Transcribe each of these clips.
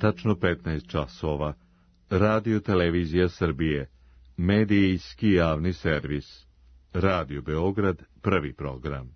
tačno 15 časova. Radio Televizija Srbije, medijski javni servis. Radio Beograd, prvi program.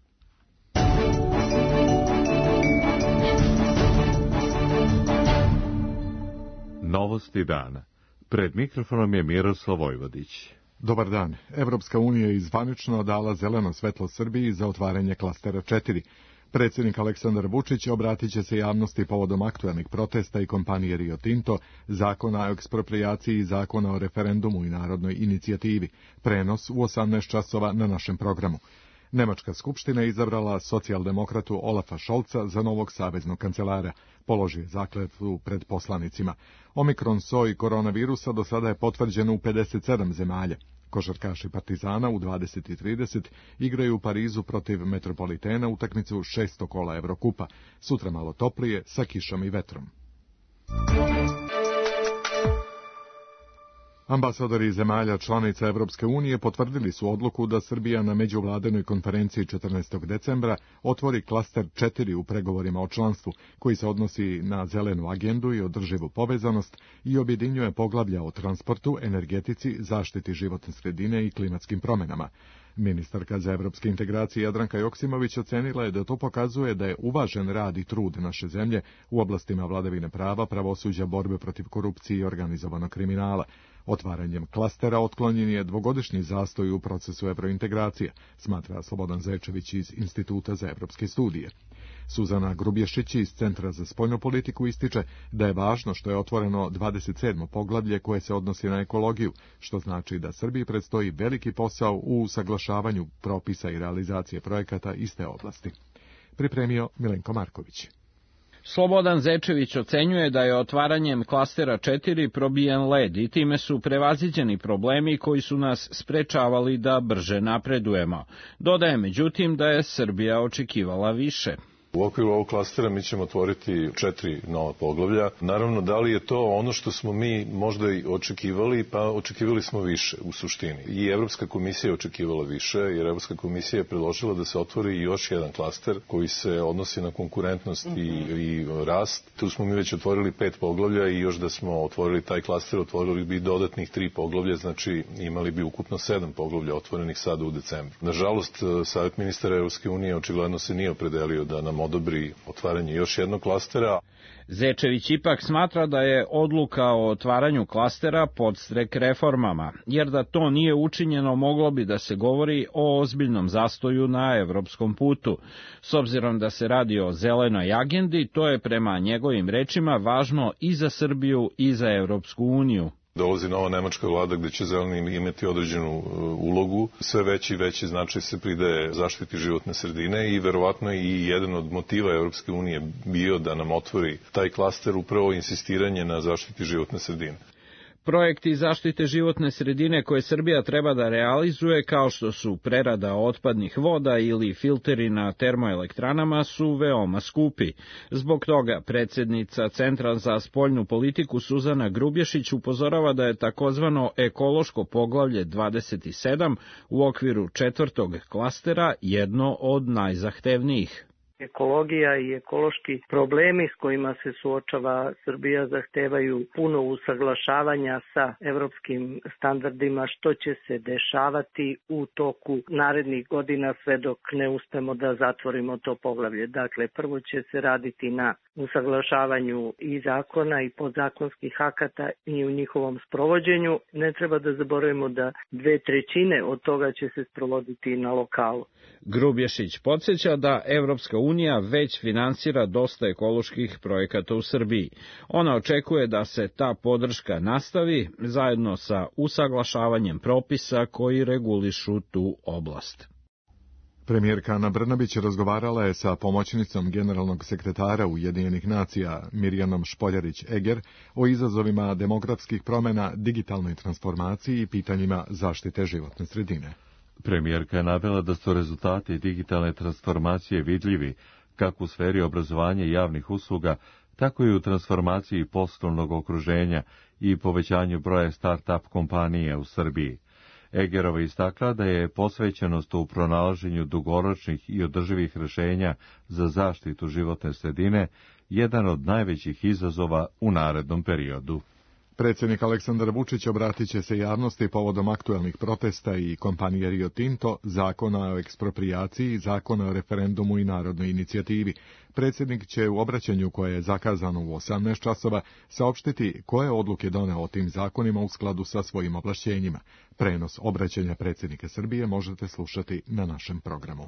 Novosti dana. Pred mikrofonom je Miroslav Vojvodić. Dobar dan. Evropska unija je zvanično dala zeleno svetlo Srbiji za otvaranje klastera 4. Predsjednik Aleksandar Vučić obratit će se javnosti povodom aktuelnih protesta i kompanije Rio Tinto, zakona o eksproprijaciji i zakona o referendumu i narodnoj inicijativi. Prenos u 18 časova na našem programu. Nemačka skupština je izabrala socijaldemokratu Olafa Šolca za novog saveznog kancelara. Položio je zakletvu pred poslanicima. Omikron soj koronavirusa do sada je potvrđen u 57 zemalja. Košarkaši Partizana u 20:30 igraju u Parizu protiv Metropolitena utakmicu 6. kola Evrokupa. Sutra malo toplije sa kišom i vetrom. Ambasadori zemalja članica Evropske unije potvrdili su odluku da Srbija na međuvladenoj konferenciji 14. decembra otvori klaster 4 u pregovorima o članstvu, koji se odnosi na zelenu agendu i održivu povezanost i objedinjuje poglavlja o transportu, energetici, zaštiti životne sredine i klimatskim promjenama. Ministarka za evropske integracije Jadranka Joksimović ocenila je da to pokazuje da je uvažen rad i trud naše zemlje u oblastima vladavine prava, pravosuđa, borbe protiv korupcije i organizovanog kriminala. Otvaranjem klastera otklonjen je dvogodišnji zastoj u procesu evrointegracije, smatra Slobodan Zečević iz Instituta za evropske studije. Suzana Grubješić iz Centra za spoljnu politiku ističe da je važno što je otvoreno 27. poglavlje koje se odnosi na ekologiju, što znači da Srbiji predstoji veliki posao u usaglašavanju propisa i realizacije projekata iz te oblasti. Pripremio Milenko Marković. Slobodan Zečević ocenjuje da je otvaranjem klastera 4 probijen led i time su prevaziđeni problemi koji su nas sprečavali da brže napredujemo. Dodaje međutim da je Srbija očekivala više. U okviru ovog klastera mi ćemo otvoriti 4 nova poglavlja. Naravno, da li je to ono što smo mi možda i očekivali, pa očekivali smo više u suštini. I Evropska komisija je očekivala više, jer Evropska komisija je predložila da se otvori još jedan klaster koji se odnosi na konkurentnost i rast. Tu smo mi već otvorili 5 poglavlja i još da smo otvorili taj klaster, otvorili bi dodatnih 3 poglavlja, znači imali bi ukupno 7 poglavlja otvorenih sada u decembru. Nažalost, Savet ministara Evropske unije očigledno se nije opredelio da nam odobri otvaranje još jednog klastera. Zečević ipak smatra da je odluka o otvaranju klastera podstrek reformama, jer da to nije učinjeno moglo bi da se govori o ozbiljnom zastoju na evropskom putu. S obzirom da se radi o zelenoj agendi, to je prema njegovim rečima važno i za Srbiju i za Evropsku uniju. Dolazi nova nemačka vlada gde će zeleni imati određenu ulogu. Sve veći i veći značaj se pridaje zaštiti životne sredine i verovatno i jedan od motiva Evropske unije bio da nam otvori taj klaster upravo insistiranje na zaštiti životne sredine. Projekti zaštite životne sredine koje Srbija treba da realizuje, kao što su prerada otpadnih voda ili filteri na termoelektranama, su veoma skupi. Zbog toga predsjednica Centra za spoljnu politiku Suzana Grubješić upozorava da je takozvano ekološko poglavlje 27 u okviru 4. klastera jedno od najzahtevnijih. Ekologija i ekološki problemi s kojima se suočava Srbija zahtevaju puno usaglašavanja sa evropskim standardima, što će se dešavati u toku narednih godina sve dok ne uspemo da zatvorimo to poglavlje. Dakle, prvo će se raditi na usaglašavanju i zakona i podzakonskih akata i u njihovom sprovođenju. Ne treba da zaboravimo da 2/3 od toga će se sprovoditi na lokalu. Grubješić podsjeća da Evropska unija već finansira dosta ekoloških projekata u Srbiji. Ona očekuje da se ta podrška nastavi zajedno sa usaglašavanjem propisa koji regulišu tu oblast. Premijerka Ana Brnabić razgovarala je sa pomoćnicom generalnog sekretara Ujedinjenih nacija Mirjanom Špoljarić-Eger o izazovima demografskih promjena, digitalnoj transformaciji i pitanjima zaštite životne sredine. Premijerka je navela da su rezultati digitalne transformacije vidljivi kako u sferi obrazovanja i javnih usluga, tako i u transformaciji poslovnog okruženja i povećanju broja start-up kompanija u Srbiji. Egerova istakla da je posvećenost u pronalaženju dugoročnih i održivih rješenja za zaštitu životne sredine jedan od najvećih izazova u narednom periodu. Predsjednik Aleksandar Vučić obratit će se javnosti povodom aktuelnih protesta i kompanije Rio Tinto, zakona o eksproprijaciji, zakona o referendumu i narodnoj inicijativi. Predsjednik će u obraćanju koje je zakazano u 18 časova saopštiti koje odluke doneo o tim zakonima u skladu sa svojim ovlašćenjima. Prenos obraćanja predsjednika Srbije možete slušati na našem programu.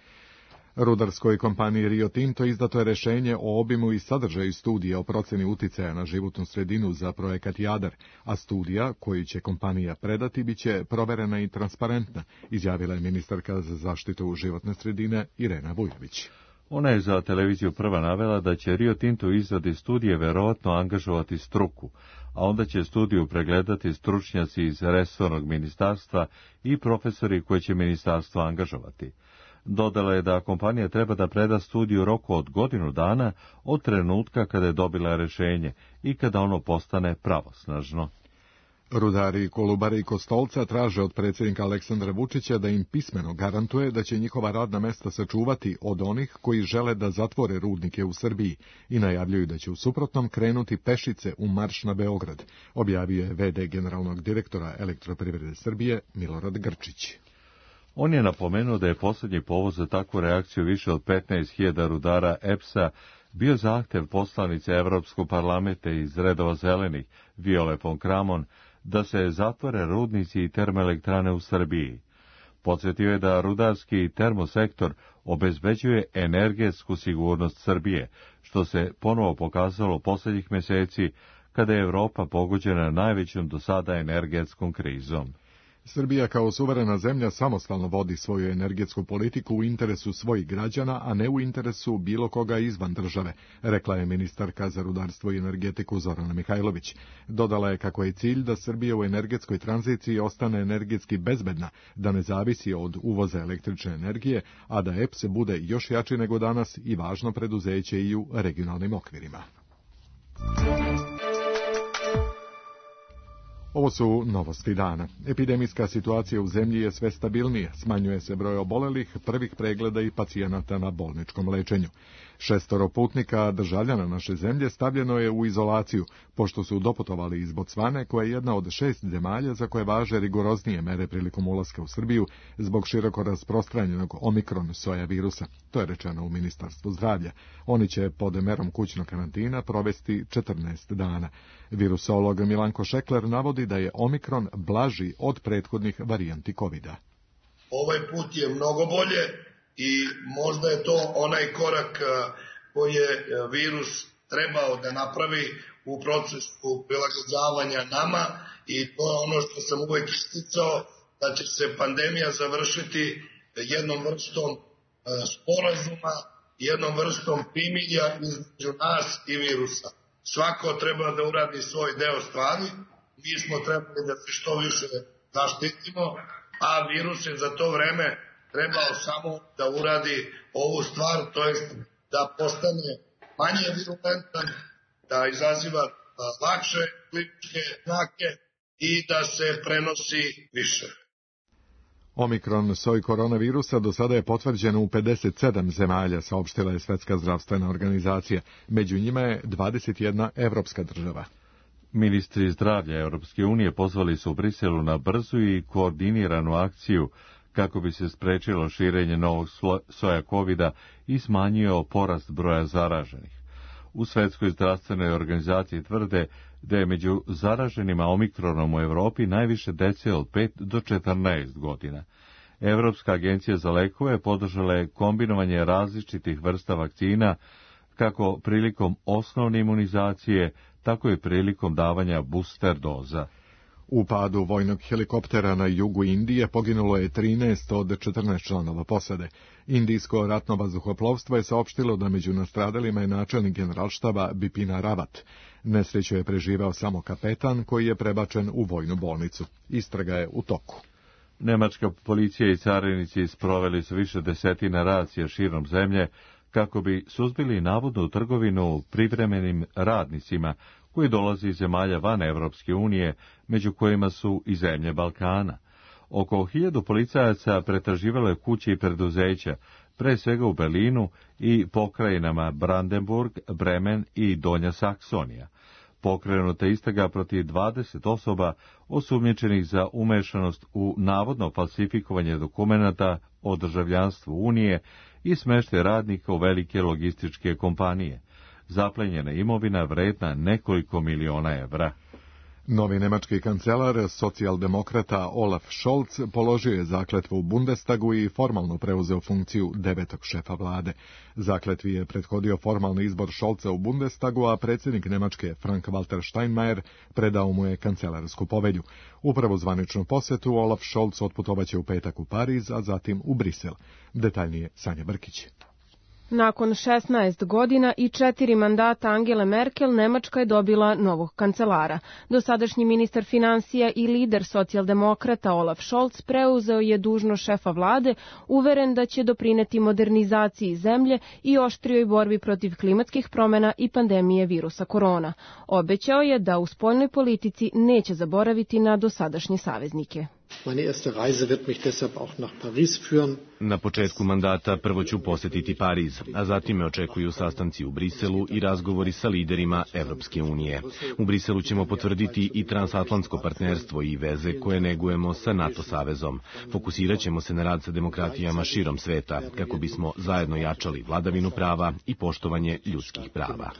Rudarskoj kompaniji Rio Tinto izdato je rješenje o obimu i sadržaju studije o procjeni uticaja na životnu sredinu za projekat Jadar, a studija koju će kompanija predati biće proverena i transparentna, izjavila je ministarka za zaštitu životne sredine Irena Vujović. Ona je za televiziju Prva navela da će Rio Tinto u izradi studije verovatno angažovati struku, a onda će studiju pregledati stručnjaci iz resornog ministarstva i profesori koje će ministarstvo angažovati. Dodala je da kompanija treba da preda studiju u roku od godinu dana od trenutka kada je dobila rješenje i kada ono postane pravosnažno. Rudari Kolubare i Kostolca traže od predsjednika Aleksandra Vučića da im pismeno garantuje da će njihova radna mesta sačuvati od onih koji žele da zatvore rudnike u Srbiji i najavljuju da će u suprotnom krenuti pešice u marš na Beograd, objavio je v.d. generalnog direktora Elektroprivrede Srbije Milorad Grčić. On je napomenuo da je posljednji povod za takvu reakciju više od 15.000 rudara EPS-a bio zahtev poslanice Evropskog parlamenta iz redova zelenih, Viole von Kramon, da se zatvore rudnici i termoelektrane u Srbiji. Podsjetio je da rudarski termosektor obezbeđuje energetsku sigurnost Srbije, što se ponovo pokazalo posljednjih mjeseci kada je Evropa pogođena najvećom do sada energetskom krizom. Srbija kao suverena zemlja samostalno vodi svoju energetsku politiku u interesu svojih građana, a ne u interesu bilo koga izvan države, rekla je ministarka za rudarstvo i energetiku Zorana Mihajlović. Dodala je kako je cilj da Srbija u energetskoj tranziciji ostane energetski bezbedna, da ne zavisi od uvoza električne energije, a da EPS bude još jači nego danas i važno preduzeće i u regionalnim okvirima. Ovo su novosti dana. Epidemijska situacija u zemlji je sve stabilnija, smanjuje se broj obolelih, prvih pregleda i pacijenata na bolničkom lečenju. 6 putnika državljana naše zemlje stavljeno je u izolaciju, pošto su doputovali iz Bocvane, koja je jedna od 6 zemalja za koje važe rigoroznije mere prilikom ulaska u Srbiju zbog široko rasprostranjenog omikron soja virusa. To je rečeno u Ministarstvu zdravlja. Oni će pod merom kućnog karantina provesti 14 dana. Virusolog Milanko Šekler navodi da je omikron blaži od prethodnih varijanti covida. Ovaj put je mnogo bolje i možda je to onaj korak koji je virus trebao da napravi u procesu prilagođavanja nama i to je ono što sam uvek isticao, da će se pandemija završiti jednom vrstom sporazuma, jednom vrstom primilja između nas i virusa. Svako treba da uradi svoj deo stvari, mi smo trebali da se što više zaštitimo, a virus je za to vreme trebao samo da uradi ovu stvar, to jest da postane manje virulentan, da izaziva lakše kliničke znake i da se prenosi više. Omikron soj koronavirusa do sada je potvrđen u 57 zemalja, saopštila je Svetska zdravstvena organizacija. Među njima je 21 evropska država. Ministri zdravlja Europske unije pozvali su u Briselu na brzu i koordiniranu akciju kako bi se sprečilo širenje novog soja covida i smanjio porast broja zaraženih. U Svetskoj zdravstvenoj organizaciji tvrde da je među zaraženima omikronom u Europi najviše dece od 5 do 14 godina. Europska agencija za lekove podržala je kombinovanje različitih vrsta vakcina kako prilikom osnovne imunizacije, tako i prilikom davanja booster doza. U padu vojnog helikoptera na jugu Indije poginulo je 13 od 14 članova posade. Indijsko ratno vazduhoplovstvo je saopštilo da među nastradalima je načelnik generalštaba Bipina Rawat. Nesreću je preživao samo kapetan koji je prebačen u vojnu bolnicu. Istraga je u toku. Nemačka policija i carinici sproveli su više desetina racija širom zemlje kako bi suzbili navodnu trgovinu privremenim radnicima koji dolazi iz zemalja van Evropske unije, među kojima su i zemlje Balkana. Oko 1000 policajaca pretraživalo je kuće i preduzeća, pre svega u Berlinu i pokrajinama Brandenburg, Bremen i Donja Saksonija. Pokrenuta istraga protiv 20 osoba osumnjičenih za umešanost u navodno falsifikovanje dokumenata o državljanstvu Unije i smeštaj radnika u velike logističke kompanije. Zaplenjena imovina vredna nekoliko miliona evra. Novi nemački kancelar, socijaldemokrata Olaf Scholz, položio je zakletvu u Bundestagu i formalno preuzeo funkciju 9. šefa vlade. Zakletvi je prethodio formalni izbor Scholza u Bundestagu, a predsjednik Nemačke Frank-Walter Steinmeier predao mu je kancelarsku povelju. Upravo zvaničnu posjetu Olaf Scholz otputovaće u petak u Pariz, a zatim u Brisel. Detaljnije Sanja Brkić. Nakon 16 godina i 4 mandata Angele Merkel, Nemačka je dobila novog kancelara. Dosadašnji ministar financija i lider socijaldemokrata Olaf Scholz preuzeo je dužnost šefa vlade, uveren da će doprineti modernizaciji zemlje i oštrijoj borbi protiv klimatskih promjena i pandemije virusa korona. Obećao je da u spoljnoj politici neće zaboraviti na dosadašnje saveznike. Na početku mandata prvo ću posjetiti Pariz, a zatim me očekuju sastanci u Briselu i razgovori sa liderima Evropske unije. U Briselu ćemo potvrditi i transatlantsko partnerstvo i veze koje negujemo sa NATO savezom. Fokusirat ćemo se na rad sa demokratijama širom sveta, kako bismo zajedno jačali vladavinu prava i poštovanje ljudskih prava.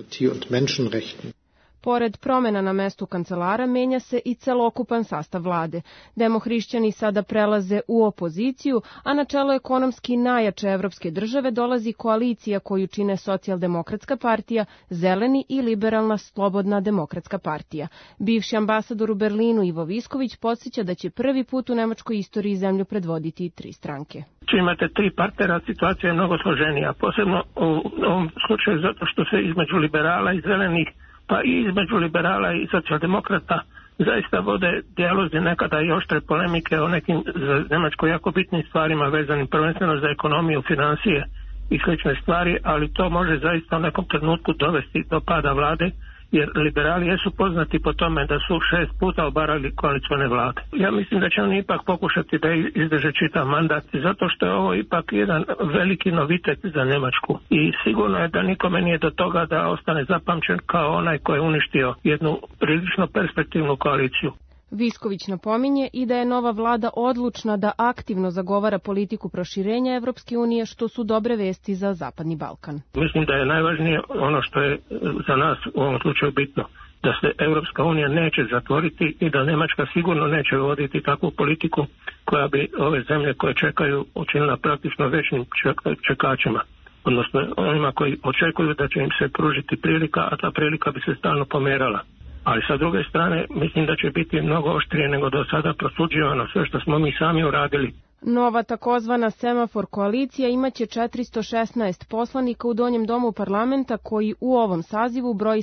Pored promjena na mestu kancelara, menja se i celokupan sastav vlade. Demohrišćani sada prelaze u opoziciju, a na čelo ekonomski najjače evropske države dolazi koalicija koju čine Socijaldemokratska partija, Zeleni i Liberalna slobodna demokratska partija. Bivši ambasador u Berlinu Ivo Visković podsjeća da će prvi put u nemačkoj istoriji zemlju predvoditi 3 stranke. Imate 3 partnera, situacija je mnogo složenija, posebno u ovom slučaju zato što se između liberala i zelenih pa i između liberala i socijaldemokrata zaista vode dijalozi, nekada i oštre polemike o nekim za Njemačku jako bitnim stvarima vezanim prvenstveno za ekonomiju, financije i slične stvari, ali to može zaista u nekom trenutku dovesti do pada vlade, jer liberali jesu poznati po tome da su 6 puta obarali koalicione vlade. Ja mislim da će oni ipak pokušati da izdrže čitav mandat, zato što je ovo ipak jedan veliki novitet za Njemačku. I sigurno je da nikome nije do toga da ostane zapamćen kao onaj koji je uništio jednu prilično perspektivnu koaliciju. Visković napominje i da je nova vlada odlučna da aktivno zagovara politiku proširenja Evropske unije, što su dobre vesti za Zapadni Balkan. Mislim da je najvažnije ono što je za nas u ovom slučaju bitno, da se Evropska unija neće zatvoriti i da Nemačka sigurno neće voditi takvu politiku koja bi ove zemlje koje čekaju učinila praktično večnim čekačima, odnosno onima koji očekuju da će im se pružiti prilika, a ta prilika bi se stalno pomerala. Ali sa druge strane, mislim da će biti mnogo oštrije nego do sada prosuđivano sve što smo mi sami uradili. Nova takozvana semafor koalicija imaće 416 poslanika u Donjem domu parlamenta koji u ovom sazivu broji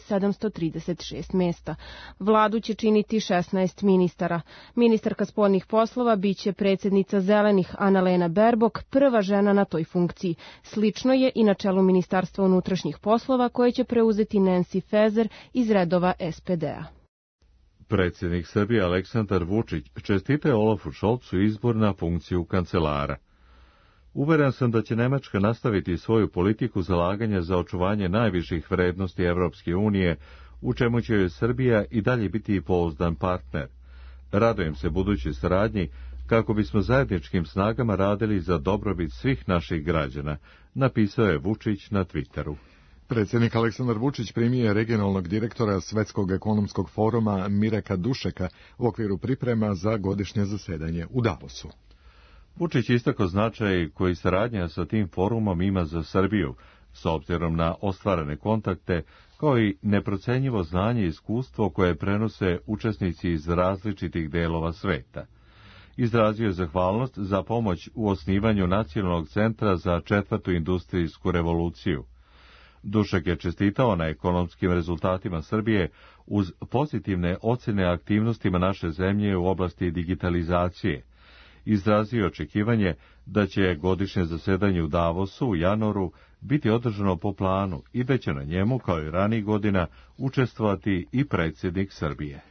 736 mesta. Vladu će činiti 16 ministara. Ministarka spoljnih poslova biće predsjednica Zelenih Annalena Baerbock, prva žena na toj funkciji. Slično je i na čelu Ministarstva unutrašnjih poslova koje će preuzeti Nancy Faeser iz redova SPD-a. Predsjednik Srbije Aleksandar Vučić čestita je Olafu Scholzu izbor na funkciju kancelara. Uveren sam da će Nemačka nastaviti svoju politiku zalaganja za očuvanje najviših vrednosti Evropske unije, u čemu će joj Srbija i dalje biti pouzdan partner. Radujem se budućoj saradnji kako bismo zajedničkim snagama radili za dobrobit svih naših građana, napisao je Vučić na Twitteru. Predsjednik Aleksandar Vučić primio je regionalnog direktora Svetskog ekonomskog foruma Mireka Dušeka u okviru priprema za godišnje zasedanje u Davosu. Vučić istakao značaj koji saradnja sa tim forumom ima za Srbiju, s obzirom na ostvarene kontakte, kao i neprocenjivo znanje i iskustvo koje prenose učesnici iz različitih delova sveta. Izrazio je zahvalnost za pomoć u osnivanju Nacionalnog centra za 4. industrijsku revoluciju. Dušek je čestitao na ekonomskim rezultatima Srbije uz pozitivne ocjene aktivnostima naše zemlje u oblasti digitalizacije. Izrazio očekivanje da će godišnje zasedanje u Davosu u januaru biti održano po planu i da će na njemu, kao i ranijih godina, učestvovati i predsjednik Srbije.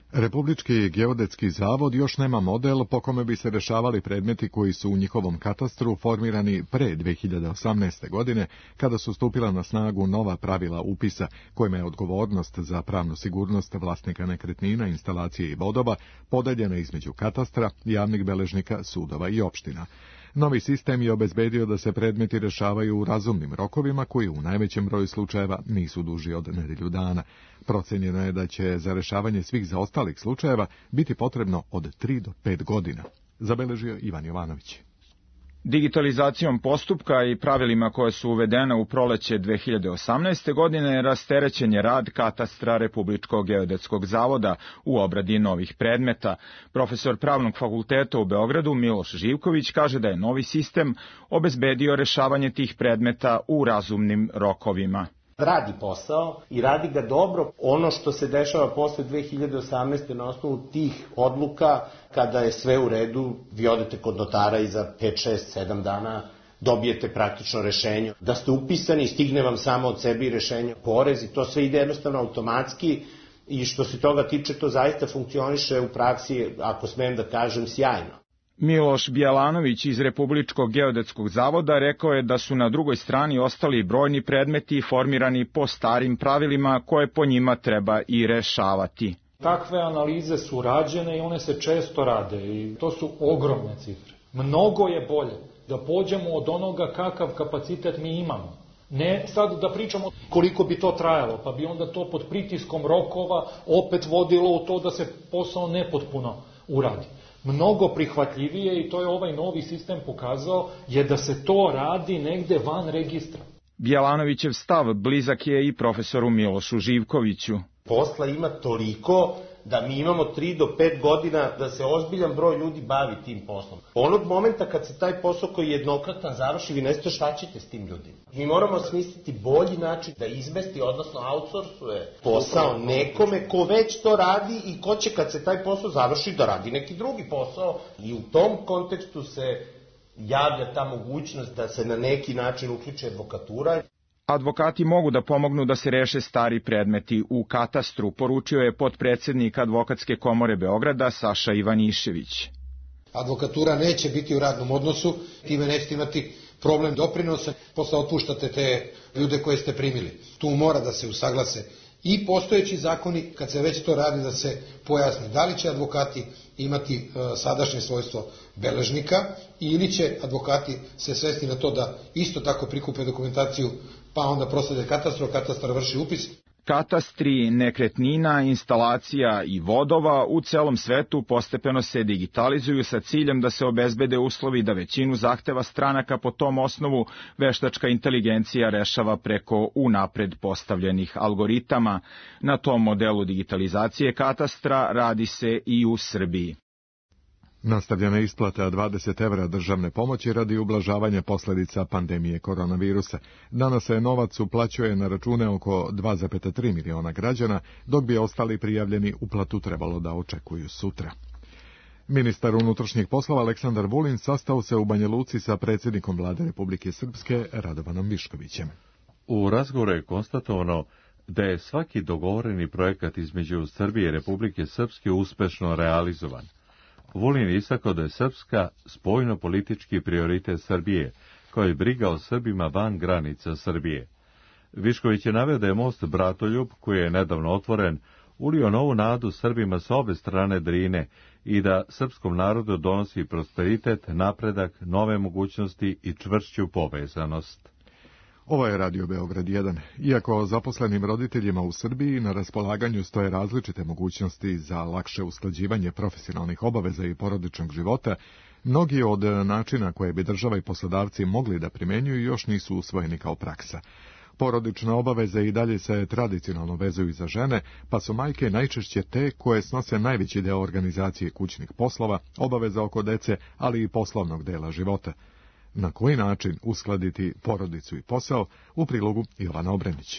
Republički geodetski zavod još nema model po kome bi se rešavali predmeti koji su u njihovom katastru formirani pre 2018. godine, kada su stupila na snagu nova pravila upisa, kojima je odgovornost za pravnu sigurnost vlasnika nekretnina, instalacije i vodova podeljena između katastra, javnih beležnika, sudova i opština. Novi sistem je obezbedio da se predmeti rešavaju u razumnim rokovima koji u najvećem broju slučajeva nisu duži od nedelju dana. Procenjeno je da će za rešavanje svih zaostalih slučajeva biti potrebno od 3 do 5 godina, zabeležio Ivan Jovanović. Digitalizacijom postupka i pravilima koje su uvedene u proleće 2018. godine rasterećen je rad katastra Republičkog geodetskog zavoda u obradi novih predmeta. Profesor Pravnog fakulteta u Beogradu Miloš Živković kaže da je novi sistem obezbedio rešavanje tih predmeta u razumnim rokovima. Radi posao i radi ga dobro. Ono što se dešava posle 2018. na osnovu tih odluka, kada je sve u redu, vi odete kod notara i za 5, 6, 7 dana dobijete praktično rešenje. Da ste upisani, stigne vam samo od sebe rešenje porez i to sve ide jednostavno automatski i što se toga tiče, to zaista funkcioniše u praksi, ako smem da kažem, sjajno. Miloš Bjelanović iz Republičkog geodetskog zavoda rekao je da su na drugoj strani ostali brojni predmeti formirani po starim pravilima koje po njima treba i rešavati. Takve analize su rađene i one se često rade i to su ogromne cifre. Mnogo je bolje da pođemo od onoga kakav kapacitet mi imamo. Ne sad da pričamo koliko bi to trajalo, pa bi onda to pod pritiskom rokova opet vodilo u to da se posao nepotpuno uradi. Mnogo prihvatljivije, i to je ovaj novi sistem pokazao, je da se to radi negde van registra. Bjelanovićev stav blizak je i profesoru Milošu Živkoviću. Posla ima toliko da mi imamo 3 do 5 godina da se ozbiljan broj ljudi bavi tim poslom. Onog momenta kad se taj posao koji je jednokratan završi, vi ne znate šta ćete s tim ljudima. Mi moramo smisliti bolji način da izmesti, odnosno outsourcuje posao nekome ko već to radi i ko će kad se taj posao završi da radi neki drugi posao. I u tom kontekstu se javlja ta mogućnost da se na neki način uključi advokatura. Advokati mogu da pomognu da se reše stari predmeti u katastru, poručio je potpredsednik Advokatske komore Beograda Saša Ivanišević. Advokatura neće biti u radnom odnosu, time nećete imati problem doprinosa, posle otpuštate te ljude koje ste primili. Tu mora da se usaglase i postojeći zakoni, kad se već to radi, da se pojasni da li će advokati imati sadašnje svojstvo beležnika ili će advokati se svesti na to da isto tako prikupe dokumentaciju pa onda proslede katastru, katastar vrši upis. Katastri nekretnina, instalacija i vodova u celom svetu postepeno se digitalizuju sa ciljem da se obezbede uslovi da većinu zahteva stranaka po tom osnovu veštačka inteligencija rešava preko unapred postavljenih algoritama. Na tom modelu digitalizacije katastra radi se i u Srbiji. Nastavljena isplata 20 evra državne pomoći radi ublažavanja posledica pandemije koronavirusa. Danas se novac uplaćuje na račune oko 2,3 miliona građana, dok bi ostali prijavljeni uplatu trebalo da očekuju sutra. Ministar unutrašnjih poslova Aleksandar Vulin sastao se u Banja Luci sa predsjednikom Vlade Republike Srpske Radovanom Viškovićem. U razgovoru je konstatovano da je svaki dogovoreni projekat između Srbije i Republike Srpske uspešno realizovan. Vulin istakao da je Srpska spoljno-politički prioritet Srbije, kao i briga o Srbima van granica Srbije. Višković je naveo da je most Bratoljub, koji je nedavno otvoren, ulio novu nadu Srbima sa obe strane Drine i da srpskom narodu donosi prosperitet, napredak, nove mogućnosti i čvršću povezanost. Ovo je Radio Beograd 1. Iako zaposlenim roditeljima u Srbiji na raspolaganju stoje različite mogućnosti za lakše usklađivanje profesionalnih obaveza i porodičnog života, mnogi od načina koje bi država i poslodavci mogli da primenjuju još nisu usvojeni kao praksa. Porodične obaveze i dalje se tradicionalno vezuju za žene, pa su majke najčešće te koje snose najveći deo organizacije kućnih poslova, obaveza oko dece, ali i poslovnog dela života. Na koji način uskladiti porodicu i posao, u prilogu Jovana Obrenić.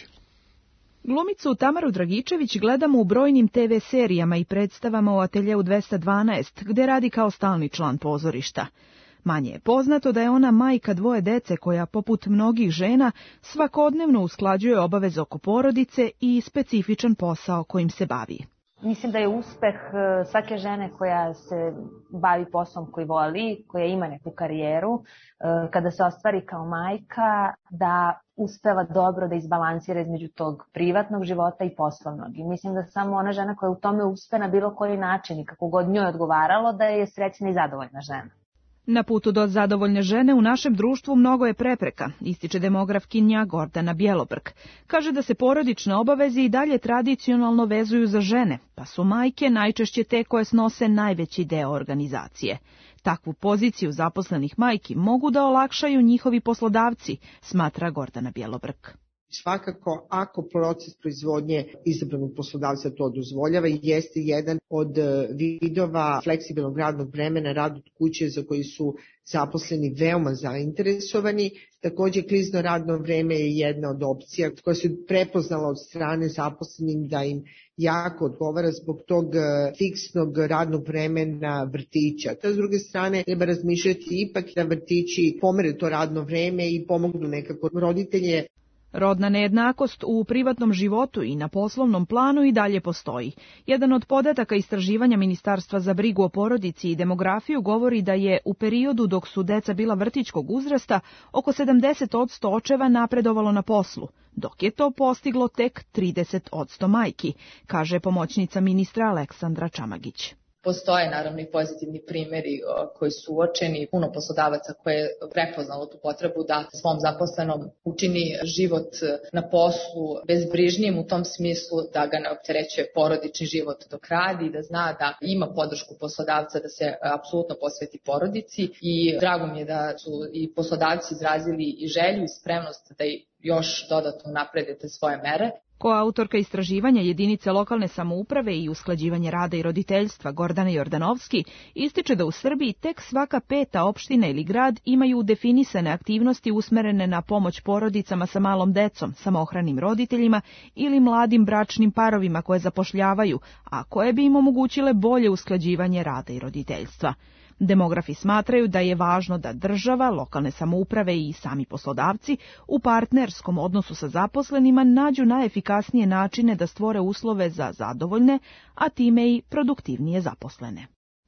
Glumicu Tamaru Dragičević gledamo u brojnim TV serijama i predstavama u Ateljeu 212, gde radi kao stalni član pozorišta. Manje je poznato da je ona majka 2 dece koja, poput mnogih žena, svakodnevno usklađuje obaveze oko porodice i specifičan posao kojim se bavi. Mislim da je uspeh svake žene koja se bavi poslom koji voli, koja ima neku karijeru, kada se ostvari kao majka, da uspeva dobro da izbalansira između tog privatnog života i poslovnog. I mislim da samo ona žena koja u tome uspe na bilo koji način i kako god njoj odgovaralo, da je srećna i zadovoljna žena. Na putu do zadovoljne žene u našem društvu mnogo je prepreka, ističe demografkinja Gordana Bjelobrk. Kaže da se porodične obaveze i dalje tradicionalno vezuju za žene, pa su majke najčešće te koje snose najveći deo organizacije. Takvu poziciju zaposlenih majki mogu da olakšaju njihovi poslodavci, smatra Gordana Bjelobrk. Svakako, ako proces proizvodnje izabranog poslodavca to dozvoljava, jeste jedan od vidova fleksibilnog radnog vremena, rad od kuće za koji su zaposleni veoma zainteresovani. Također, klizno radno vreme je jedna od opcija koja se prepoznala od strane zaposlenih da im jako odgovara zbog tog fiksnog radnog vremena vrtića. S druge strane, treba razmišljati ipak da vrtići pomere to radno vreme i pomognu nekako roditelje. Rodna nejednakost u privatnom životu i na poslovnom planu i dalje postoji. Jedan od podataka istraživanja Ministarstva za brigu o porodici i demografiju govori da je u periodu dok su deca bila vrtićkog uzrasta oko 70% očeva napredovalo na poslu, dok je to postiglo tek 30% majki, kaže pomoćnica ministra Aleksandra Čamagić. Postoje naravno i pozitivni primjeri koji su uočeni, puno poslodavaca koje je prepoznalo tu potrebu da svom zaposlenom učini život na poslu bezbrižnijim u tom smislu da ga ne opterećuje porodični život dok radi i da zna da ima podršku poslodavca da se apsolutno posveti porodici i drago mi je da su i poslodavci izrazili i želju i spremnost da još dodatno napredite svoje mere. Koautorka istraživanja jedinice lokalne samouprave i usklađivanje rada i roditeljstva Gordana Jordanovski ističe da u Srbiji tek svaka 5. opština ili grad imaju definisane aktivnosti usmerene na pomoć porodicama sa malom decom, samohranim roditeljima ili mladim bračnim parovima koje zapošljavaju, a koje bi im omogućile bolje usklađivanje rada i roditeljstva. Demografi smatraju da je važno da država, lokalne samouprave i sami poslodavci u partnerskom odnosu sa zaposlenima nađu najefikasnije načine da stvore uslove za zadovoljne, a time i produktivnije zaposlene.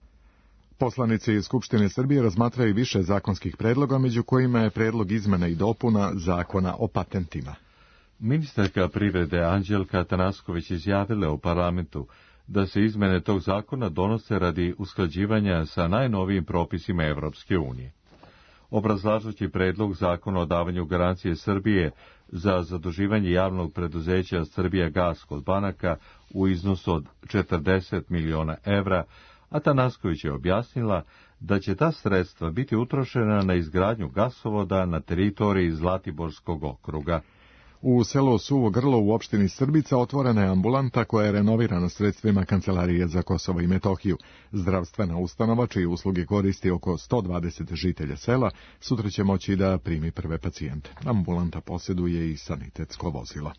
Poslanici iz Skupštine Srbije razmatraju više zakonskih predloga, među kojima je predlog izmena i dopuna Zakona o patentima. Ministarka privrede Anđelka Atanasković izjavila u parlamentu da se izmene tog zakona donose radi usklađivanja sa najnovijim propisima Evropske unije. Obrazlažući predlog zakona o davanju garancije Srbije za zaduživanje javnog preduzeća Srbijagas kod banaka u iznosu od 40 miliona evra, Atanasković je objasnila da će ta sredstva biti utrošena na izgradnju gasovoda na teritoriji Zlatiborskog okruga. U selu Suvo Grlo u opštini Srbica otvorena je ambulanta koja je renovirana sredstvima Kancelarije za Kosovo i Metohiju. Zdravstvena ustanova, čije usluge koristi oko 120 žitelja sela, sutra će moći da primi prve pacijente. Ambulanta posjeduje i sanitetsko vozilo.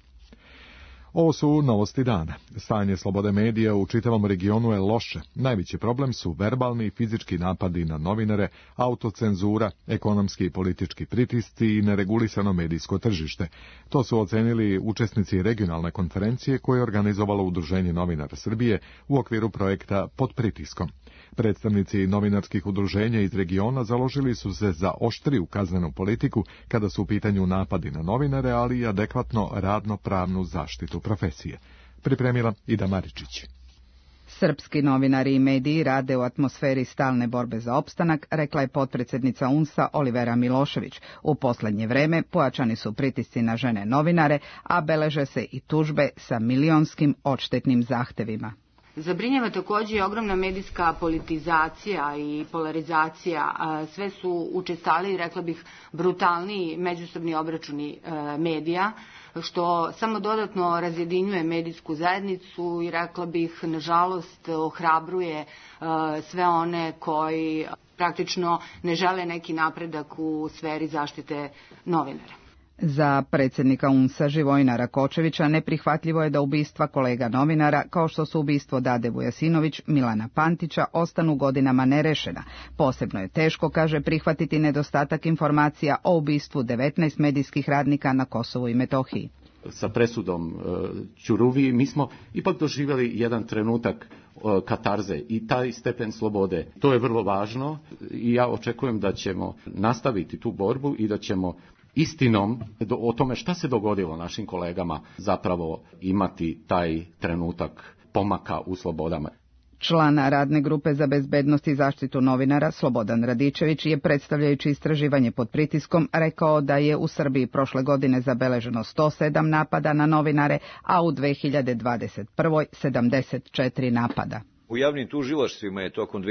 Ovo su novosti dana. Stanje slobode medija u čitavom regionu je loše. Najveći problem su verbalni i fizički napadi na novinare, autocenzura, ekonomski i politički pritisci i neregulisano medijsko tržište. To su ocenili učesnici regionalne konferencije koje je organizovalo Udruženje novinara Srbije u okviru projekta Pod pritiskom. Predstavnici novinarskih udruženja iz regiona založili su se za oštriju kaznenu politiku kada su u pitanju napadi na novinare, ali i adekvatno radno-pravnu zaštitu profesije. Pripremila Ida Maričić. Srpski novinari i mediji rade u atmosferi stalne borbe za opstanak, rekla je potpredsjednica UNS-a Olivera Milošević. U posljednje vreme pojačani su pritisci na žene novinare, a beleže se i tužbe sa milionskim odštetnim zahtevima. Zabrinjava također i ogromna medijska politizacija i polarizacija. Sve su učestali, rekla bih, brutalniji međusobni obračuni medija, što samo dodatno razjedinjuje medijsku zajednicu i rekla bih, nažalost, ohrabruje sve one koji praktično ne žele neki napredak u sferi zaštite novinara. Za predsjednika UNS-a Živojina Rakočevića neprihvatljivo je da ubistva kolega novinara, kao što su ubistvo Dade Vujasinović, Milana Pantića, ostanu godinama nerešena. Posebno je teško, kaže, prihvatiti nedostatak informacija o ubistvu 19 medijskih radnika na Kosovu i Metohiji. sa presudom Ćuruviji, mi smo ipak doživjeli jedan trenutak katarze i taj stepen slobode. To je vrlo važno i ja očekujem da ćemo nastaviti tu borbu i da ćemo istinom o tome šta se dogodilo našim kolegama zapravo imati taj trenutak pomaka u slobodama. Član radne grupe za bezbednost i zaštitu novinara Slobodan Radičević je, predstavljajući istraživanje pod pritiskom, rekao da je u Srbiji prošle godine zabeleženo 107 napada na novinare, a u 2021. 74 napada. U javnim tužilaštvima je tokom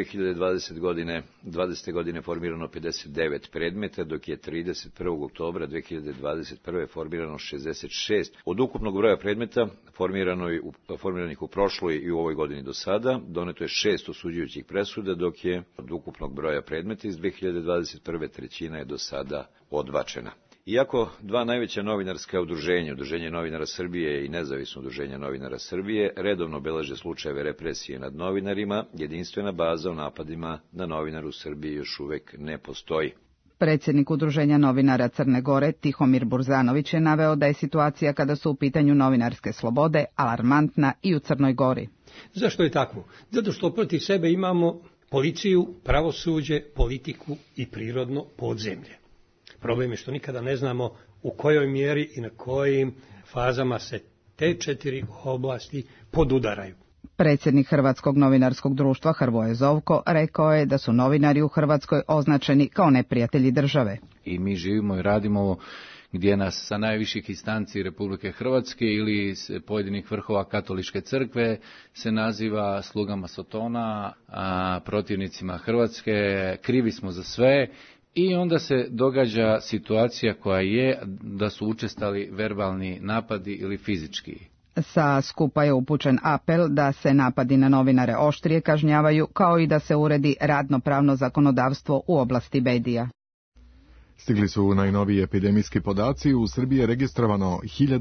2020. godine formirano 59 predmeta, dok je 31. oktobra 2021. formirano 66. Od ukupnog broja predmeta formiranih u prošloj i u ovoj godini do sada, doneto je 6 osuđujućih presuda, dok je od ukupnog broja predmeta iz 2021. trećina je do sada odbačena. Iako dva najveća novinarska udruženja, Udruženje novinara Srbije i Nezavisno udruženje novinara Srbije, redovno beleže slučajeve represije nad novinarima, jedinstvena baza o napadima na novinara u Srbiji još uvek ne postoji. Predsjednik Udruženja novinara Crne Gore, Tihomir Burzanović, je naveo da je situacija kada su u pitanju novinarske slobode alarmantna i u Crnoj Gori. Zašto je tako? Zato što protiv sebe imamo policiju, pravosuđe, politiku i prirodno podzemlje. Problem je što nikada ne znamo u kojoj mjeri i na kojim fazama se te 4 oblasti podudaraju. Predsjednik Hrvatskog novinarskog društva Hrvoje Zovko rekao je da su novinari u Hrvatskoj označeni kao neprijatelji države. I mi živimo i radimo gdje nas sa najviših instanci Republike Hrvatske ili pojedinih vrhova katoličke crkve se naziva slugama Sotona, protivnicima Hrvatske, krivi smo za sve. I onda se događa situacija koja je da su učestali verbalni napadi ili fizički. Sa skupa je upućen apel da se napadi na novinare oštrije kažnjavaju, kao i da se uredi radno-pravno zakonodavstvo u oblasti medija. Stigli su najnoviji epidemijski podaci. U Srbiji je registrovano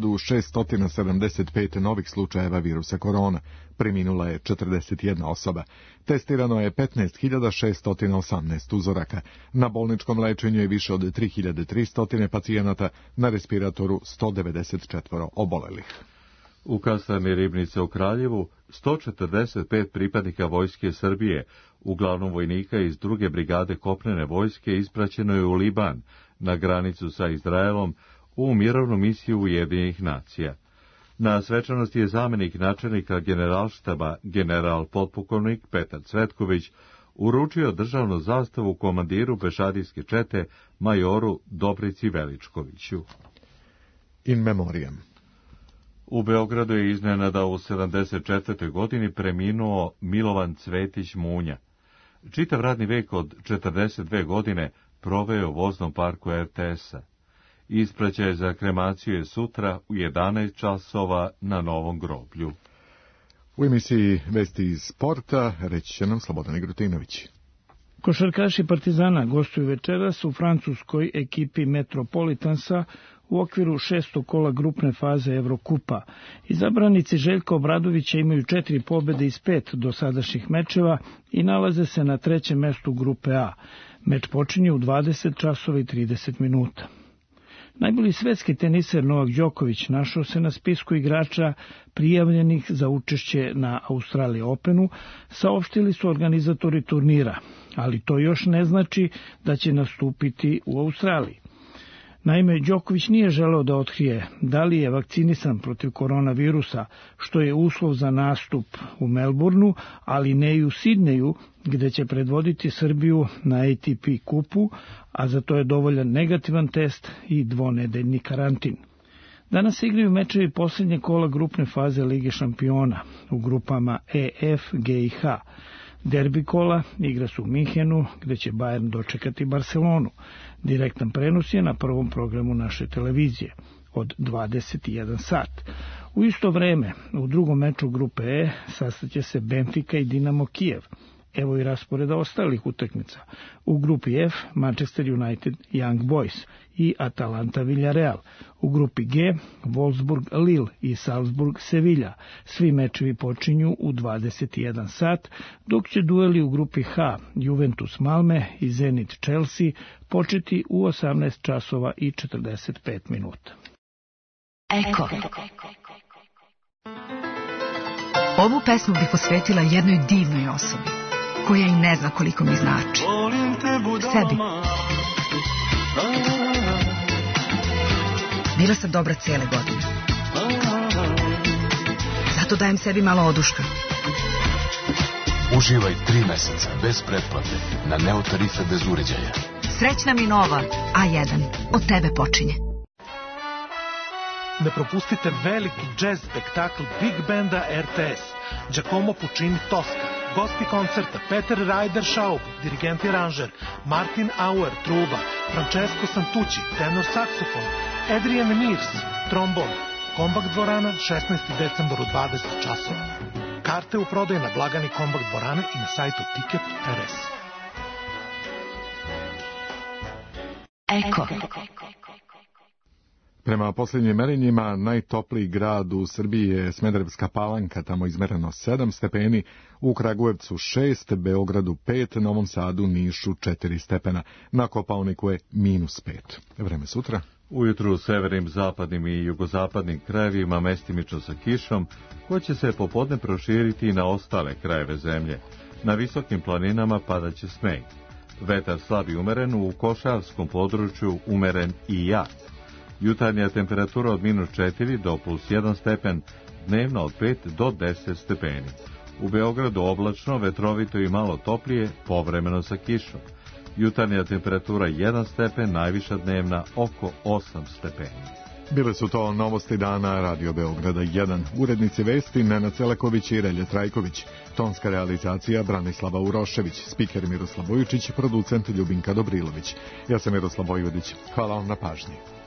1675 novih slučajeva virusa korona. Preminula je 41 osoba. Testirano je 15.618 uzoraka. Na bolničkom lečenju je više od 3300 pacijenata, na respiratoru 194 obolelih. U kasarni Ribnice u Kraljevu 145 pripadnika vojske Srbije, uglavnom vojnika iz 2. brigade kopnene vojske, ispraćeno je u Liban, na granicu sa Izraelom, u mirovnu misiju Ujedinjenih nacija. Na svečanosti je zamjenik načelnika generalštaba, general potpukovnik Petar Cvetković, uručio državnu zastavu komandiru pešadijske čete, majoru Dobrici Veličkoviću. In memoriam. U Beogradu je iznenada u 74. godini preminuo Milovan Cvetić Munja. Čitav radni vek od 42 godine proveo u voznom parku RTS-a. Ispraćaj za kremaciju je sutra u 11 časova na Novom groblju. U emisiji Vesti iz sporta reći će nam Slobodan Igrutinović. Košarkaši Partizana gostuju večeras u francuskoj ekipi Metropolitansa u okviru 6. kola grupne faze Evrokupa. Izabranici Željka Obradovića imaju 4 pobjede iz 5 dosadašnjih mečeva i nalaze se na 3. mestu grupe A. Meč počinje u 20 časova i 30 minuta. Najbolji svetski teniser Novak Đoković našao se na spisku igrača prijavljenih za učešće na Australija Openu, saopštili su organizatori turnira, ali to još ne znači da će nastupiti u Australiji. Naime, Đoković nije želeo da otkrije da li je vakcinisan protiv koronavirusa, što je uslov za nastup u Melbourneu, ali ne i u Sidneju, gde će predvoditi Srbiju na ATP kupu, a za to je dovoljan negativan test i 2-nedeljni karantin. Danas se igraju mečevi posljednje kola grupne faze Lige šampiona u grupama E, F, G i H. Derbi kola igra su u Minhenu, gde će Bayern dočekati Barcelonu. Direktan prenos je na prvom programu naše televizije od 21 sat. U isto vreme, u drugom meču grupe E sastaće se Benfica i Dinamo Kijev. Evo i rasporeda ostalih utakmica. U grupi F Manchester United Young Boys i Atalanta Villarreal. U grupi G Wolfsburg Lille i Salzburg Sevilla. Svi mečevi počinju u 21 sat, dok će dueli u grupi H Juventus Malme i Zenit Chelsea početi u 18 časova i 45 minuta. Eko. Ovu pesmu bih posvetila jednoj divnoj osobi, koja i ne zna koliko mi znači. Sebi. Bila sam dobra cele godine. Zato dajem sebi malo oduška. Uživaj 3 meseca bez pretplate na Neo tarife bez uređaja. Srećna mi nova A1. Od tebe počinje. Ne propustite veliki jazz spektakl Big Banda RTS, Giacomo Puccini Tosca. Gosti koncerta Peter Ryder Schaub, dirigent i aranžer, Martin Auer, truba, Francesco Santucci, tenor saksofon, Adrian Mears, trombon. Kombakt dvorana, 16. decembar u 20 časova. Karte u prodaju na blagani Kombakt dvorane i na sajtu Ticket.rs. Eko. Prema posljednjim merenjima, najtopliji grad u Srbiji je Smederevska Palanka, tamo izmereno 7 stepeni, u Kragujevcu 6, Beogradu 5, Novom Sadu, Nišu 4 stepena, na Kopaoniku je -5. Vreme sutra. Ujutru u severnim, zapadnim i jugozapadnim krajevima mestimično sa kišom, koja će se popodne proširiti i na ostale krajeve zemlje. Na visokim planinama padaće sneg. Vetar slab i umeren, u košarskom području umeren i jak. Jutarnja temperatura od -4 do +1 stepen, dnevno od 5 do 10 stepeni. U Beogradu oblačno, vetrovito i malo toplije, povremeno sa kišom. Jutarnja temperatura 1 stepen, najviša dnevna oko 8 stepeni. Bile su to novosti dana Radio Beograda 1. Urednici vesti Nenad Celeković i Relje Trajković. Tonska realizacija Branislava Urošević. Spiker Miroslav Bojučić, producent Ljubinka Dobrilović. Ja sam Miroslav Vojvodić. Hvala vam na pažnji.